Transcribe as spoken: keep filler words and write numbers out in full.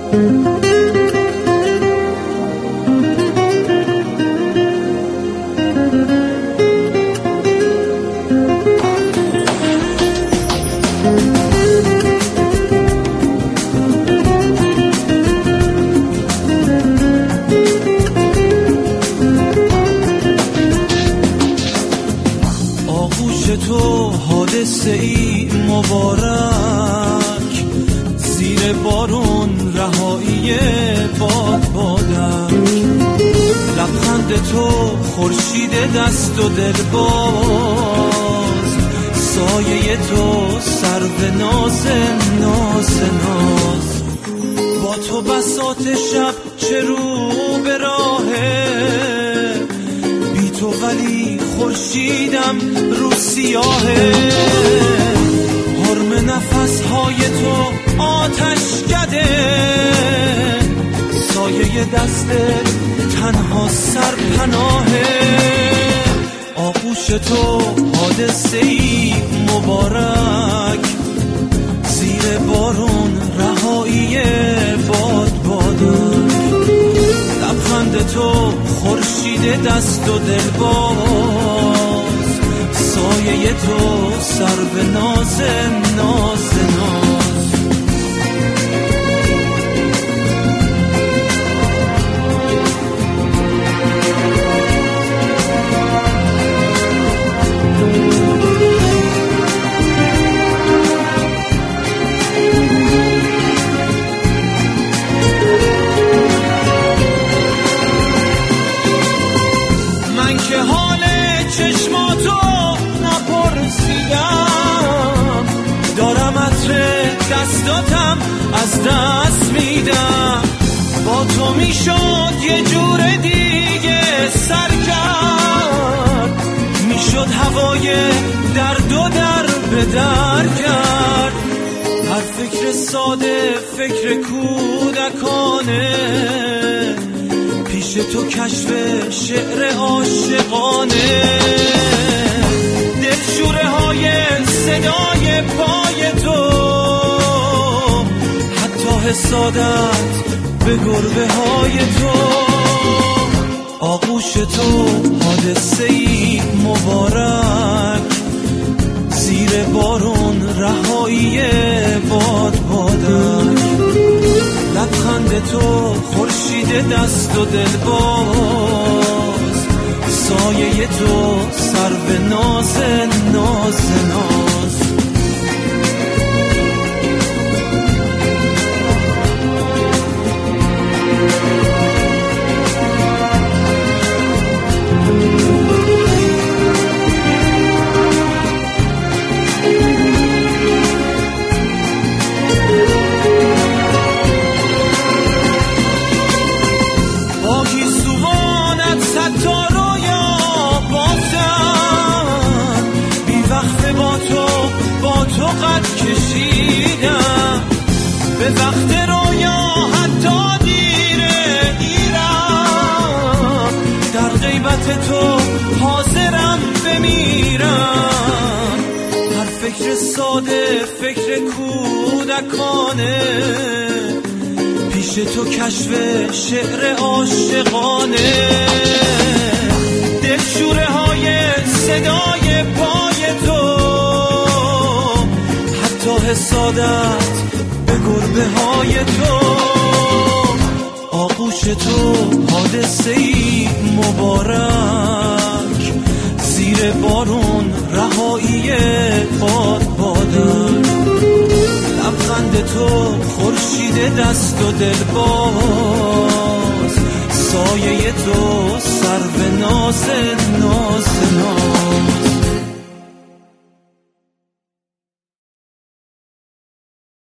تو حادثه ای مبارک، زیر بارون رهایی باد بادک، لبخند تو خورشید دست و دل باز، سایه تو سرو ناز ناز ناز، با تو بساط شب چه رو به راهه، بی تو ولی خورشیدم رو سیاهه، حرم نفس های تو آتش کده، سایه دست تنها سرپناهه، آغوش تو حادثه ای مبارک، زیر بارون رهایی باد بادک، لبخند تو خورشید دست و دل باز، سایه تو سرو ناز ناز ناز. من که حال چشماتو نپرسیدم، دارم عطر دستاتم از دست میدم، با تو میشد یه جور دیگه سر کرد، میشد هوای درد و در به در کرد، هر فکر ساده فکر کودکانه، پیش تو کشف شعر عاشقانه، دلشوره های صدای پای تو، حتی حسادت به گربه های تو، آغوش تو حادثه ای مبارک، زیر بارون رهایی باد بادک، لبخند تو خورشید دست و دل باز، سایه تو سرو ناز ناز ناز. تو قد کشیدم به وقت رویا، حتی دیره دیرم، در غیبت تو حاضرم بمیرم، هر فکر ساده فکر کودکانه، پیش تو کشف شعر عاشقانه، دلشوره های صدای پای تو، تا حسادت به گربه های تو، آغوش تو حادثه ای مبارک، زیر بارون رهایی باد بادک، لبخند تو خورشید دست و دل باز، سایه تو سرو ناز